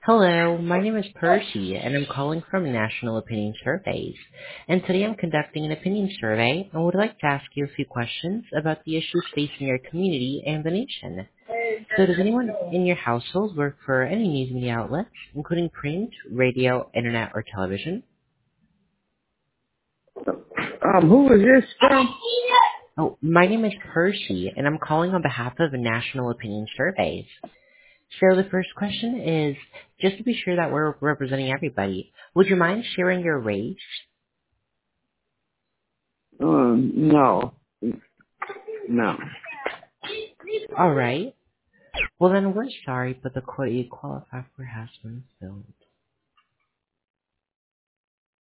Hello, my name is Percy, and I'm calling from National Opinion Surveys. And today I'm conducting an opinion survey and would like to ask you a few questions about the issues facing your community and the nation. So does anyone in your household work for any news media outlets, including print, radio, internet, or television? Who is this from? Oh, my name is Percy, and I'm calling on behalf of National Opinion Surveys. So the first question is, just to be sure that we're representing everybody, would you mind sharing your race? No. No. All right. Well, then we're sorry, but the quote you qualify for has been filled.